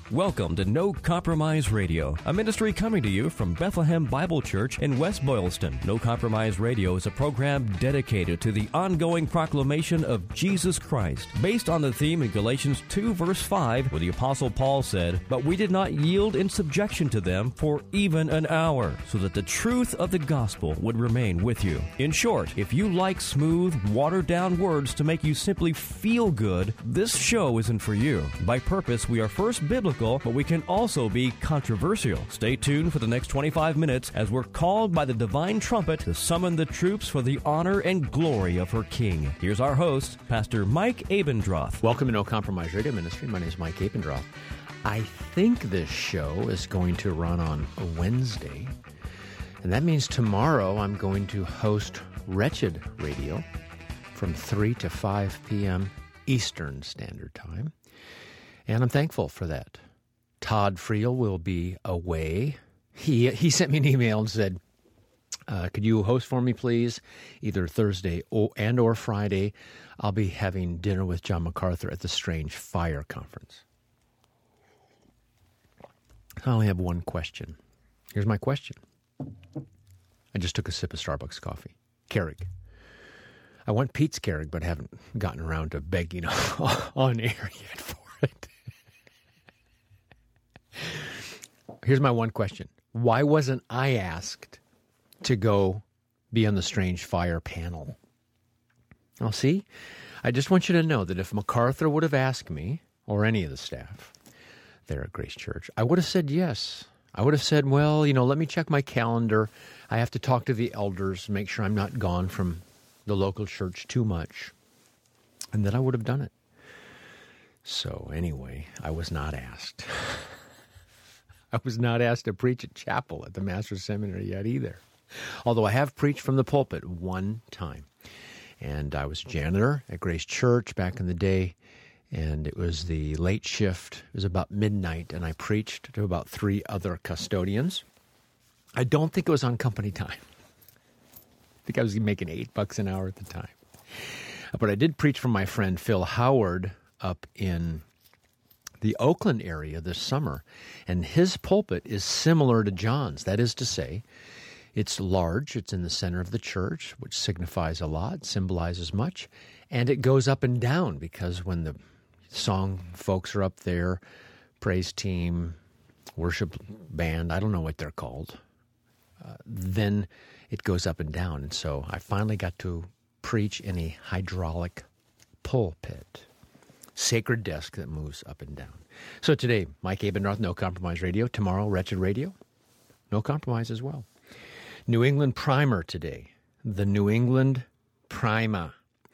Welcome to No Compromise Radio, a ministry coming to you from Bethlehem Bible Church in West Boylston. No Compromise Radio is a program dedicated to the ongoing proclamation of Jesus Christ, based on the theme in Galatians 2 verse 5, where the Apostle Paul said, "But we did not yield in subjection to them for even an hour, so that the truth of the gospel would remain with you." In short, if you like smooth, watered-down words to make you simply feel good, this show isn't for you. By purpose, we are first biblical, but we can also be controversial. Stay tuned for the next 25 minutes as we're called by the divine trumpet to summon the troops for the honor and glory of her King. Here's our host, Pastor Mike Abendroth. Welcome to No Compromise Radio Ministry. My name is Mike Abendroth. I think this show is going to run on a Wednesday, and that means tomorrow I'm going to host Wretched Radio from 3 to 5 p.m. Eastern Standard Time, and I'm thankful for that. Todd Friel will be away. He sent me an email and said, could you host for me, please? Either Thursday or Friday. I'll be having dinner with John MacArthur at the Strange Fire Conference. I only have one question. Here's my question. I just took a sip of Starbucks coffee. Keurig. I want Pete's Keurig, but haven't gotten around to begging on air yet for it. Here's my one question. Why wasn't I asked to go be on the Strange Fire panel? Well, see, I just want you to know that if MacArthur would have asked me, or any of the staff there at Grace Church, I would have said yes. I would have said, well, let me check my calendar. I have to talk to the elders, make sure I'm not gone from the local church too much. And then I would have done it. So anyway, I was not asked. I was not asked to preach at chapel at the Master's Seminary yet either. Although I have preached from the pulpit one time. And I was a janitor at Grace Church back in the day. And it was the late shift. It was about midnight. And I preached to about 3 other custodians. I don't think it was on company time. I think I was making $8 an hour at the time. But I did preach for my friend Phil Howard up in the Oakland area this summer, and his pulpit is similar to John's. That is to say, it's large, it's in the center of the church, which signifies a lot, symbolizes much, and it goes up and down because when the song folks are up there, praise team, worship band, I don't know what they're called, then it goes up and down. And so I finally got to preach in a hydraulic pulpit. Sacred desk that moves up and down. So today, Mike Abendroth, No Compromise Radio. Tomorrow, Wretched Radio. No compromise as well. New England Primer today. The New England Primer.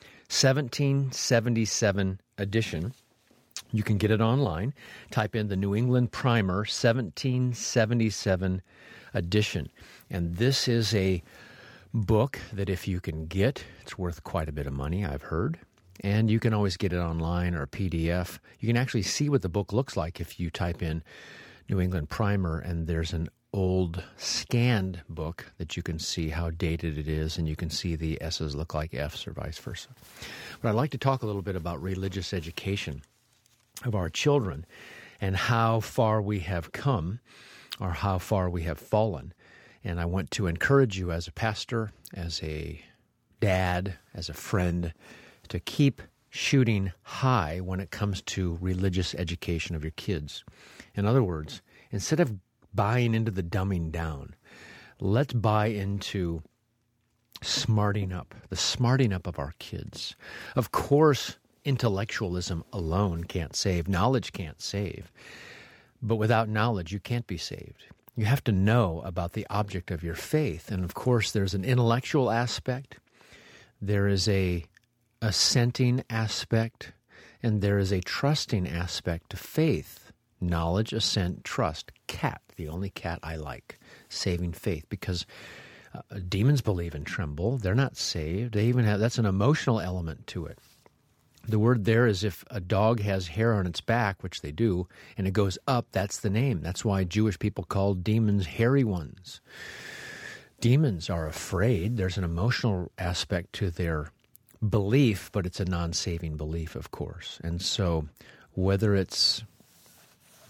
1777 edition. You can get it online. Type in the New England Primer 1777 edition. And this is a book that if you can get, it's worth quite a bit of money, I've heard. And you can always get it online or a PDF. You can actually see what the book looks like if you type in New England Primer, and there's an old scanned book that you can see how dated it is, and you can see the S's look like F's or vice versa. But I'd like to talk a little bit about religious education of our children and how far we have come or how far we have fallen. And I want to encourage you as a pastor, as a dad, as a friend, to keep shooting high when it comes to religious education of your kids. In other words, instead of buying into the dumbing down, let's buy into smarting up, the smarting up of our kids. Of course, intellectualism alone can't save. Knowledge can't save. But without knowledge, you can't be saved. You have to know about the object of your faith. And of course, there's an intellectual aspect. There is a assenting aspect, and there is a trusting aspect to faith. Knowledge, assent, trust. CAT, the only CAT I like. Saving faith, because demons believe and tremble. They're not saved. They even have, that's an emotional element to it. The word there is if a dog has hair on its back, which they do, and it goes up, that's the name. That's why Jewish people call demons hairy ones. Demons are afraid. There's an emotional aspect to their belief, but it's a non-saving belief, of course. And so whether it's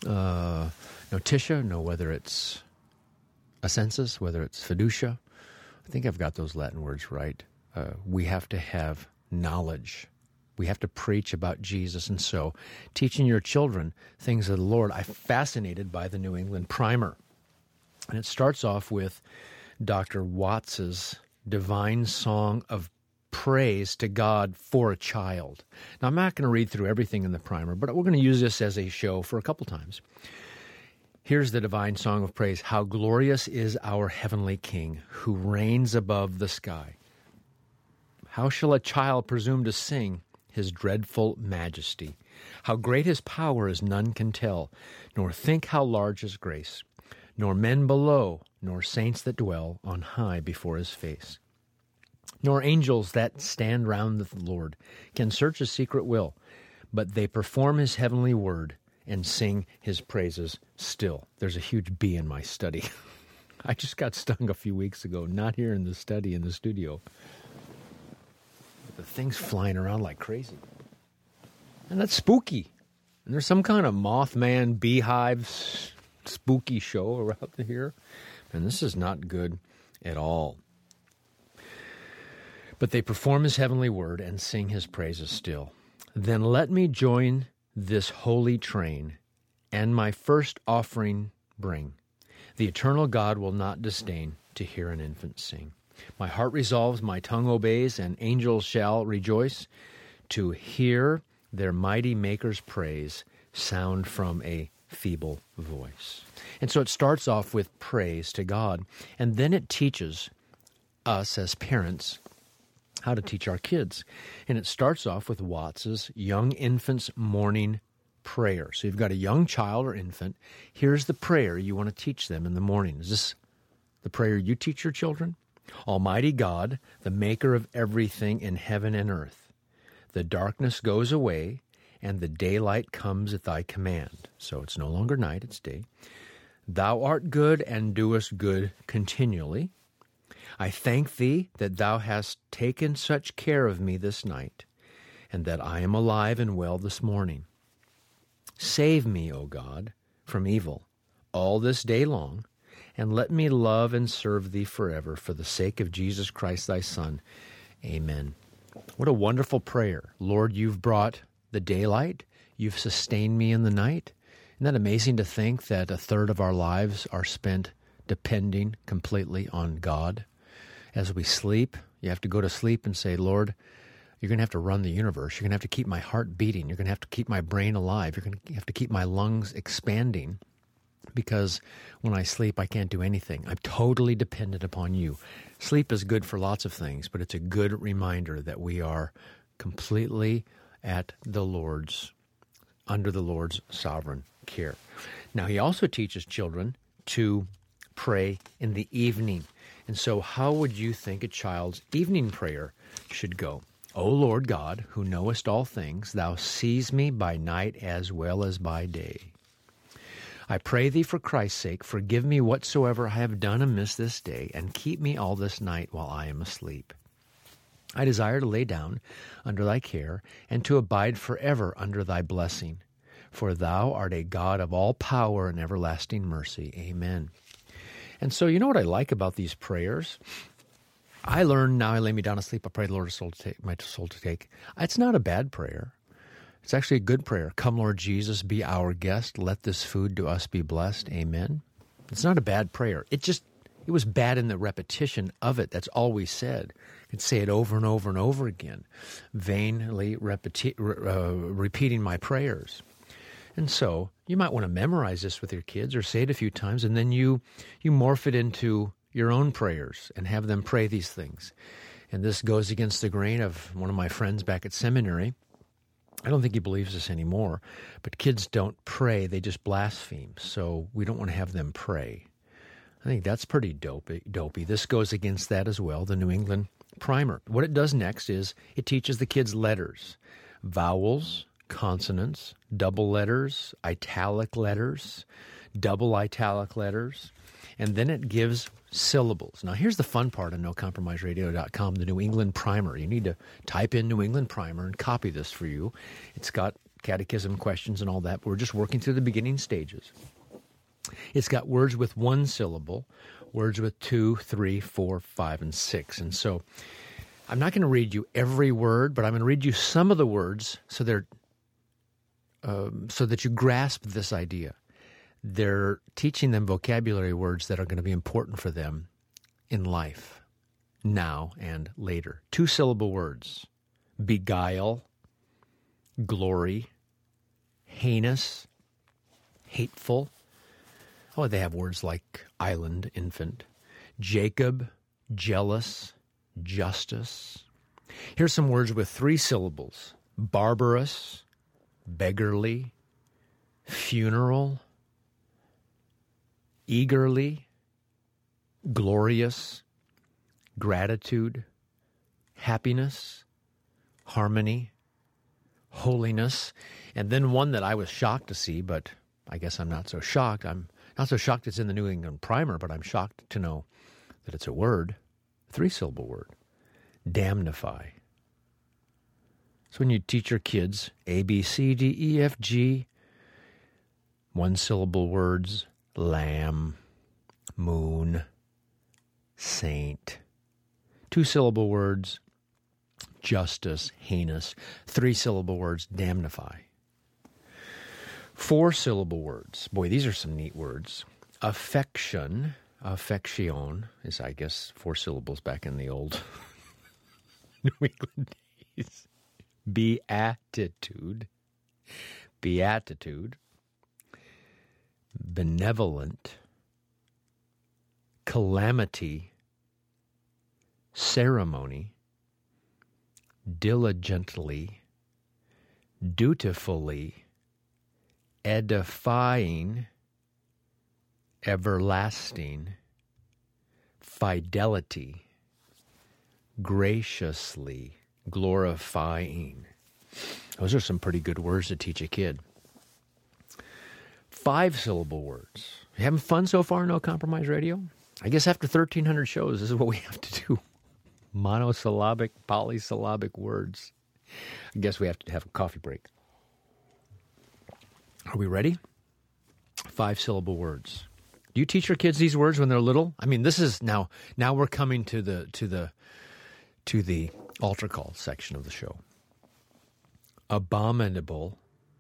notitia, know whether it's assensus, whether it's fiducia. I think I've got those Latin words right. We have to have knowledge. We have to preach about Jesus. And so teaching your children things of the Lord, I'm fascinated by the New England Primer. And it starts off with Dr. Watts's Divine Song of Praise to God for a Child. Now, I'm not going to read through everything in the primer, but we're going to use this as a show for a couple times. Here's the Divine Song of Praise. How glorious is our heavenly King, who reigns above the sky. How shall a child presume to sing his dreadful majesty? How great his power is none can tell, nor think how large his grace, nor men below, nor saints that dwell on high before his face, nor angels that stand round the Lord can search his secret will, but they perform his heavenly word and sing his praises still. There's a huge B in my study. I just got stung a few weeks ago, not here in the study, in the studio. The thing's flying around like crazy. And that's spooky. And there's some kind of Mothman beehive spooky show around here. And this is not good at all. But they perform his heavenly word and sing his praises still. Then let me join this holy train and my first offering bring. The eternal God will not disdain to hear an infant sing. My heart resolves, my tongue obeys, and angels shall rejoice to hear their mighty Maker's praise sound from a feeble voice. And so it starts off with praise to God, and then it teaches us as parents how to teach our kids. And it starts off with Watts's Young Infant's Morning Prayer. So you've got a young child or infant. Here's the prayer you want to teach them in the morning. Is this the prayer you teach your children? Almighty God, the maker of everything in heaven and earth, the darkness goes away, and the daylight comes at thy command. So it's no longer night, it's day. Thou art good and doest good continually. I thank thee that thou hast taken such care of me this night, and that I am alive and well this morning. Save me, O God, from evil all this day long, and let me love and serve thee forever for the sake of Jesus Christ thy Son. Amen. What a wonderful prayer. Lord, you've brought the daylight. You've sustained me in the night. Isn't that amazing to think that a third of our lives are spent depending completely on God? As we sleep, you have to go to sleep and say, Lord, you're going to have to run the universe. You're going to have to keep my heart beating. You're going to have to keep my brain alive. You're going to have to keep my lungs expanding, because when I sleep, I can't do anything. I'm totally dependent upon you. Sleep is good for lots of things, but it's a good reminder that we are completely at the Lord's, under the Lord's sovereign care. Now, he also teaches children to pray in the evening. And so how would you think a child's evening prayer should go? O Lord God, who knowest all things, thou seest me by night as well as by day. I pray thee for Christ's sake, forgive me whatsoever I have done amiss this day, and keep me all this night while I am asleep. I desire to lay down under thy care, and to abide forever under thy blessing. For thou art a God of all power and everlasting mercy. Amen. And so you know what I like about these prayers? I learned, now I lay me down to sleep, I pray the Lord my soul to take. It's not a bad prayer. It's actually a good prayer. Come, Lord Jesus, be our guest. Let this food to us be blessed. Amen. It's not a bad prayer. It was bad in the repetition of it. That's all we said. You could say it over and over and over again, vainly repeating my prayers. And so you might want to memorize this with your kids or say it a few times, and then you morph it into your own prayers and have them pray these things. And this goes against the grain of one of my friends back at seminary. I don't think he believes this anymore, but kids don't pray, they just blaspheme. So we don't want to have them pray. I think that's pretty dopey. This goes against that as well, the New England Primer. What it does next is it teaches the kids letters, vowels, consonants, double letters, italic letters, double italic letters, and then it gives syllables. Now, here's the fun part on NoCompromiseRadio.com, the New England Primer. You need to type in New England Primer and copy this for you. It's got catechism questions and all that, but we're just working through the beginning stages. It's got words with one syllable, words with 2, 3, 4, 5, and 6. And so I'm not going to read you every word, but I'm going to read you some of the words so that you grasp this idea. They're teaching them vocabulary words that are going to be important for them in life, now and later. 2-syllable words: beguile, glory, heinous, hateful. Oh, they have words like island, infant, Jacob, jealous, justice. Here's some words with 3 syllables: barbarous, beggarly, funeral, eagerly, glorious, gratitude, happiness, harmony, holiness. And then one that I was shocked to see, but I guess I'm not so shocked. I'm not so shocked it's in the New England Primer, but I'm shocked to know that it's a word, 3-syllable word: damnify. So when you teach your kids A, B, C, D, E, F, G, 1-syllable words: lamb, moon, saint. 2-syllable words: justice, heinous. 3-syllable words: damnify. 4-syllable words. Boy, these are some neat words. Affection. Affection is, I guess, 4 syllables back in the old New England days. Beatitude. Beatitude. Benevolent. Calamity. Ceremony. Diligently. Dutifully. Edifying, everlasting, fidelity, graciously, glorifying. Those are some pretty good words to teach a kid. 5-syllable words. You having fun so far, No Compromise Radio? I guess after 1,300 shows, this is what we have to do. Monosyllabic, polysyllabic words. I guess we have to have a coffee break. Are we ready? 5-syllable words. Do you teach your kids these words when they're little? I mean, this is now we're coming to the altar call section of the show. Abominable,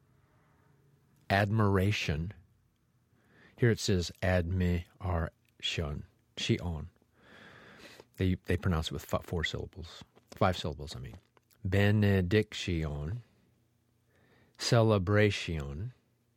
admiration. Here it says admiration, shion. They pronounce it with 4 syllables. 5 syllables, I mean. Benediction, celebration,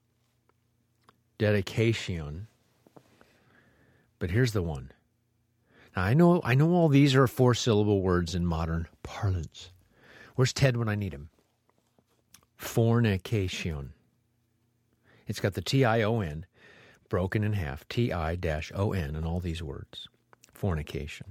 dedication. But here's the one. Now, I know all these are 4-syllable words in modern parlance. Where's Ted when I need him? Fornication. It's got the T-I-O-N broken in half, T-I-O-N in all these words. Fornication.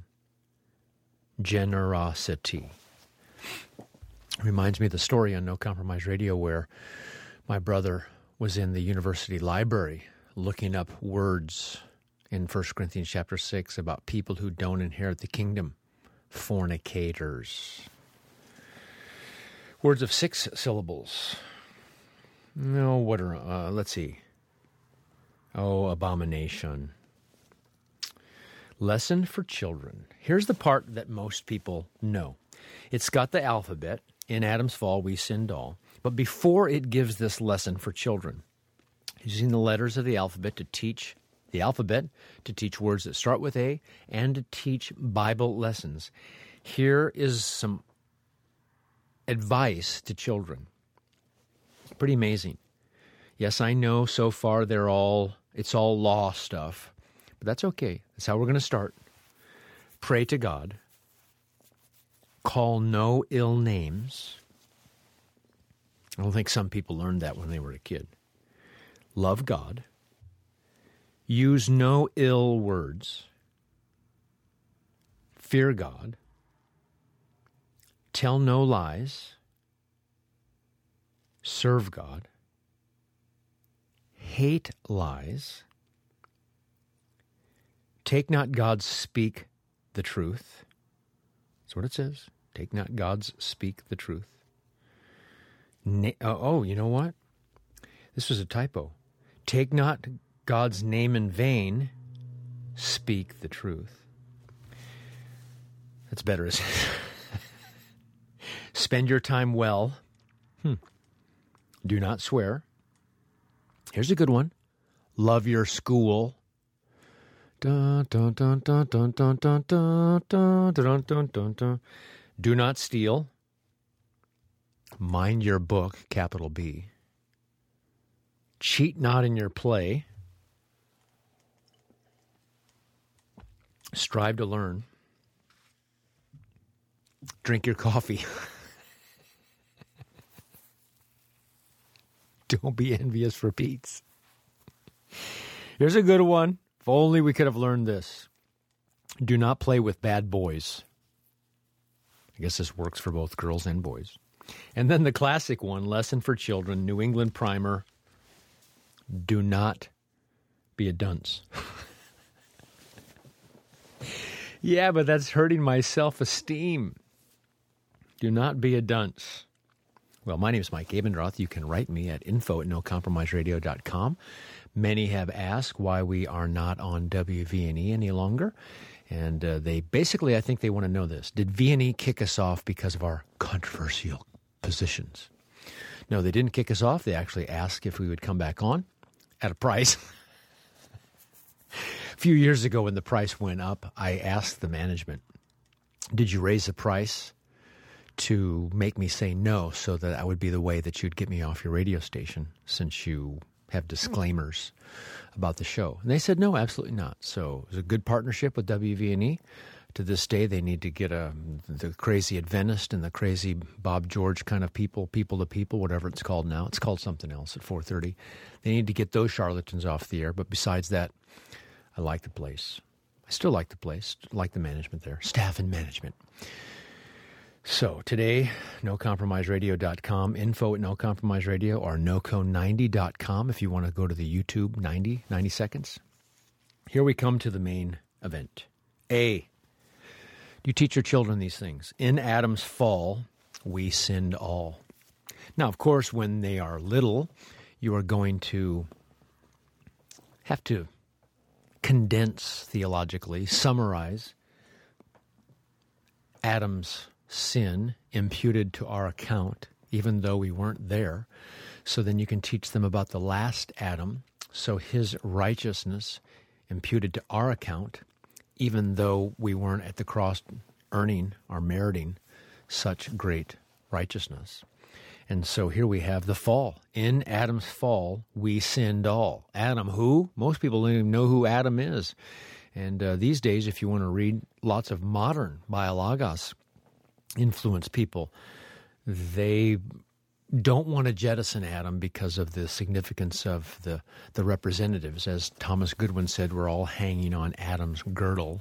Generosity. Reminds me of the story on No Compromise Radio where my brother was in the university library looking up words in 1 Corinthians chapter 6 about people who don't inherit the kingdom. Fornicators. Words of 6 syllables. No, what are, let's see. Oh, abomination. Lesson for children. Here's the part that most people know. It's got the alphabet. In Adam's fall, we sinned all. But before it gives this lesson for children, using the letters of the alphabet to teach words that start with A, and to teach Bible lessons. Here is some advice to children. Pretty amazing. Yes, I know so far it's all law stuff, but that's okay. That's how we're going to start. Pray to God. Call no ill names. I don't think some people learned that when they were a kid. Love God. Use no ill words. Fear God. Tell no lies. Serve God. Hate lies. Take not God's speak the truth. That's what it says. Take not God's speak the truth. You know what? This was a typo. Take not God's name in vain, speak the truth. That's better. Spend your time well. Do not swear. Here's a good one. Love your school. Dun, dun, dun, dun, dun, dun, dun, dun, dun, dun, dun, dun, dun. Do not steal. Mind your book, capital B. Cheat not in your play. Strive to learn. Drink your coffee. Don't be envious for Pete's. Here's a good one. If only we could have learned this. Do not play with bad boys. I guess this works for both girls and boys. And then the classic one, Lesson for Children, New England Primer. Do not be a dunce. Yeah, but that's hurting my self-esteem. Do not be a dunce. Well, my name is Mike Abendroth. You can write me at info@nocompromiseradio.com. Many have asked why we are not on WVNE any longer. And they basically, I think they want to know this. Did V&E kick us off because of our controversial positions? No, they didn't kick us off. They actually asked if we would come back on at a price. A few years ago when the price went up, I asked the management, did you raise the price to make me say no so that that would be the way that you'd get me off your radio station since you have disclaimers about the show? And they said, no, absolutely not. So it was a good partnership with WVNE. To this day, they need to get the crazy Adventist and the crazy Bob George kind of people to people, whatever it's called now. It's called something else at 4:30. They need to get those charlatans off the air. But besides that, I like the place. I still like the place, like the management there, staff and management. So today, nocompromiseradio.com, info@nocompromiseradio, or noco90.com if you want to go to the YouTube 90 seconds. Here we come to the main event. A, you teach your children these things. In Adam's fall, we sinned all. Now, of course, when they are little, you are going to have to condense theologically, summarize Adam's sin imputed to our account, even though we weren't there. So then you can teach them about the last Adam, so his righteousness imputed to our account, even though we weren't at the cross earning or meriting such great righteousness. And so here we have the fall. In Adam's fall, we sinned all. Adam who? Most people don't even know who Adam is. And these days, if you want to read lots of modern biologos influenced people, they don't want to jettison Adam because of the significance of the representatives. As Thomas Goodwin said, we're all hanging on Adam's girdle.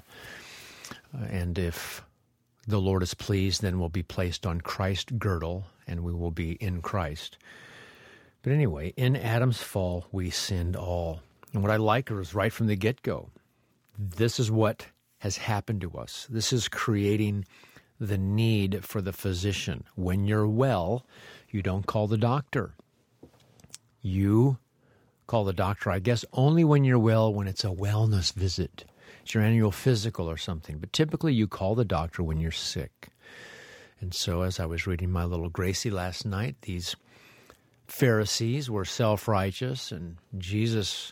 And if the Lord is pleased, then we'll be placed on Christ's girdle, and we will be in Christ. But anyway, in Adam's fall, we sinned all. And what I like is right from the get-go, this is what has happened to us. This is creating the need for the physician. When you're well, you don't call the doctor. You call the doctor, I guess, only when you're well, when it's a wellness visit. It's your annual physical or something. But typically you call the doctor when you're sick. And so as I was reading my little Gracie last night, these Pharisees were self-righteous, and Jesus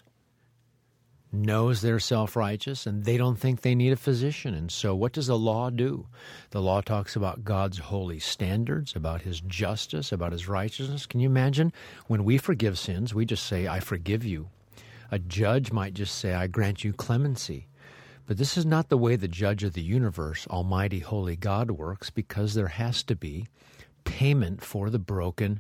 knows they're self-righteous, and they don't think they need a physician. And so what does the law do? The law talks about God's holy standards, about his justice, about his righteousness. Can you imagine when we forgive sins, we just say, I forgive you. A judge might just say, I grant you clemency. But this is not the way the judge of the universe, Almighty Holy God, works, because there has to be payment for the broken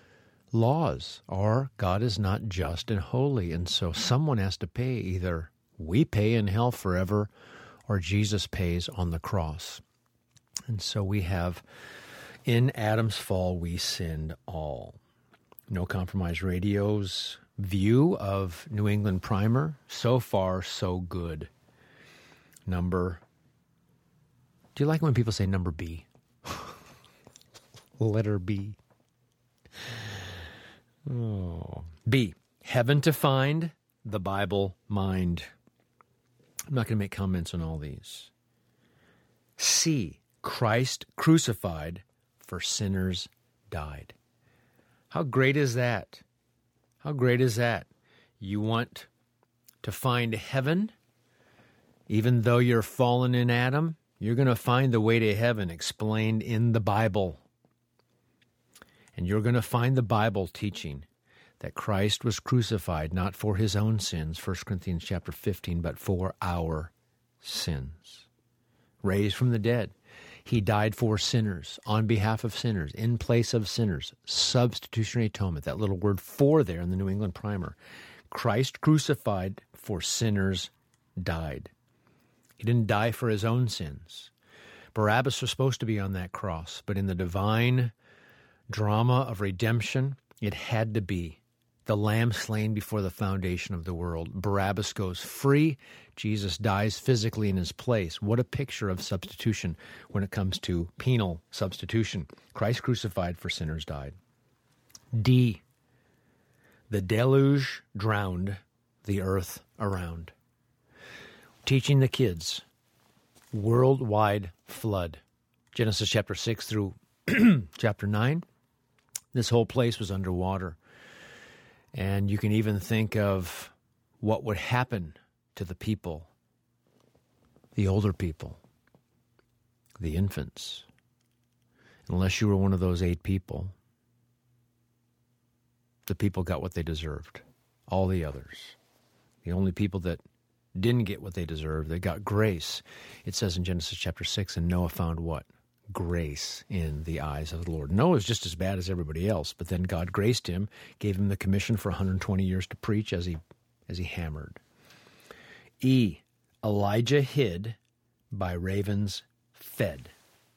laws, or God is not just and holy. And so someone has to pay. Either we pay in hell forever, or Jesus pays on the cross. And so we have, in Adam's fall, we sinned all. No Compromise Radio's view of New England Primer, so far, so good. Do you like when people say number B? Letter B. B, heaven to find, the Bible mind. I'm not going to make comments on all these. C, Christ crucified for sinners died. How great is that? How great is that? You want to find heaven? Even though you're fallen in Adam, you're going to find the way to heaven explained in the Bible. And you're going to find the Bible teaching that Christ was crucified not for his own sins, 1 Corinthians chapter 15, but for our sins. Raised from the dead. He died for sinners, on behalf of sinners, in place of sinners. Substitutionary atonement, that little word "for" there in the New England Primer. Christ crucified for sinners died. He didn't die for his own sins. Barabbas was supposed to be on that cross, but in the divine drama of redemption, it had to be the lamb slain before the foundation of the world. Barabbas goes free. Jesus dies physically in his place. What a picture of substitution when it comes to penal substitution. Christ crucified for sinners died. D, the deluge drowned the earth around. Teaching the kids, worldwide flood. Genesis chapter 6 through chapter 9, this whole place was underwater. And you can even think of what would happen to the people, the older people, the infants, unless you were one of those 8 people. The people got what they deserved. All the others. The only people that didn't get what they deserved, they got grace. It says in Genesis chapter 6, and Noah found what? Grace in the eyes of the Lord. Noah was just as bad as everybody else, but then God graced him, gave him the commission for 120 years to preach as he hammered. E, Elijah hid, by ravens fed.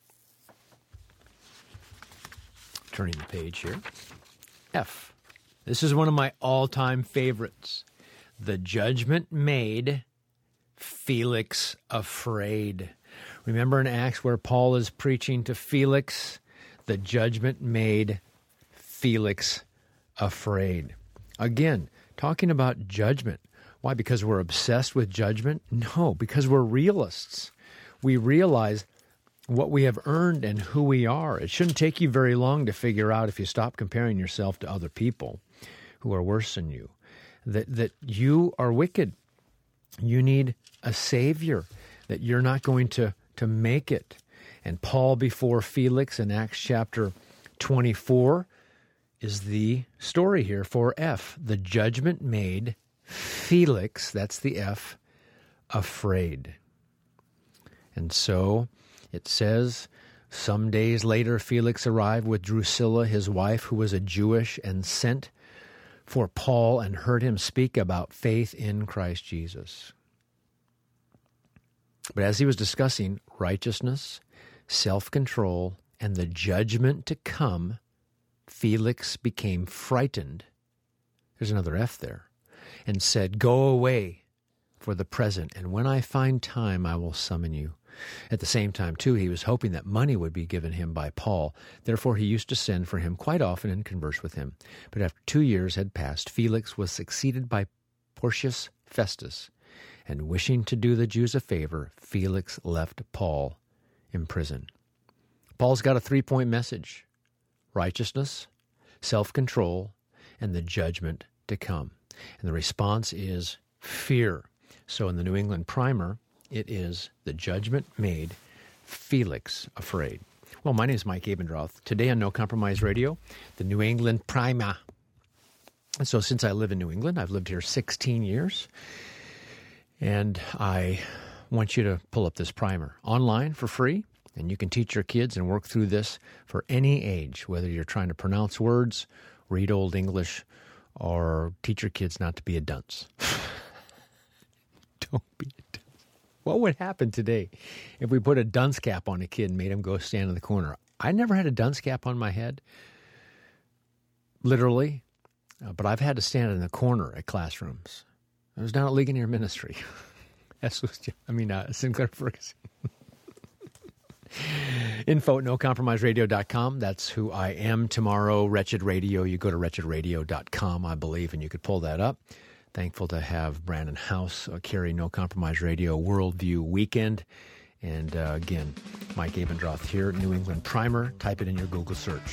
Turning the page here. F, this is one of my all-time favorites. The judgment made Felix afraid. Remember in Acts where Paul is preaching to Felix, the judgment made Felix afraid. Again, talking about judgment. Why? Because we're obsessed with judgment? No, because we're realists. We realize what we have earned and who we are. It shouldn't take you very long to figure out, if you stop comparing yourself to other people who are worse than you, that you are wicked. You need a Savior, that you're not going to make it. And Paul before Felix in Acts chapter 24 is the story here for F. The judgment made Felix, that's the F, afraid. And so it says, some days later Felix arrived with Drusilla, his wife, who was a Jewish, and sent for Paul and heard him speak about faith in Christ Jesus. But as he was discussing righteousness, self-control, and the judgment to come, Felix became frightened. There's another F there. And said, go away for the present, and when I find time, I will summon you. At the same time, too, he was hoping that money would be given him by Paul. Therefore, he used to send for him quite often and converse with him. But after 2 years had passed, Felix was succeeded by Porcius Festus. And wishing to do the Jews a favor, Felix left Paul in prison. Paul's got a 3-point message: righteousness, self-control, and the judgment to come. And the response is fear. So in the New England Primer, it is the judgment made Felix afraid. Well, my name is Mike Abendroth. Today on No Compromise Radio, the New England Primer. And so since I live in New England, I've lived here 16 years. And I want you to pull up this primer online for free, and you can teach your kids and work through this for any age, whether you're trying to pronounce words, read Old English, or teach your kids not to be a dunce. Don't be a dunce. What would happen today if we put a dunce cap on a kid and made him go stand in the corner? I never had a dunce cap on my head, literally, but I've had to stand in the corner at classrooms. I was down at Ligonier Ministry. Sinclair Ferguson. Info at NoCompromiseRadio.com. That's who I am tomorrow. Wretched Radio. You go to WretchedRadio.com, I believe, and you could pull that up. Thankful to have Brandon House carry No Compromise Radio Worldview Weekend. And again, Mike Abendroth here, New England Primer. Type it in your Google search.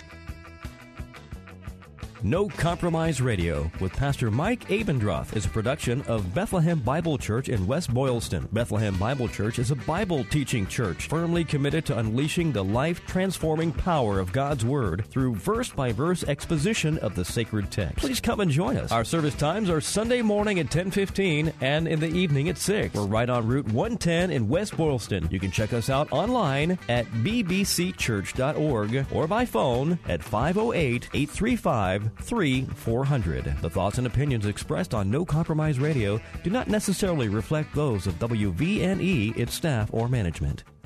No Compromise Radio with Pastor Mike Abendroth is a production of Bethlehem Bible Church in West Boylston. Bethlehem Bible Church is a Bible teaching church firmly committed to unleashing the life-transforming power of God's Word through verse-by-verse exposition of the sacred text. Please come and join us. Our service times are Sunday morning at 10:15 and in the evening at 6. We're right on Route 110 in West Boylston. You can check us out online at bbcchurch.org or by phone at 508-835-3400. The thoughts and opinions expressed on No Compromise Radio do not necessarily reflect those of WVNE, its staff, or management.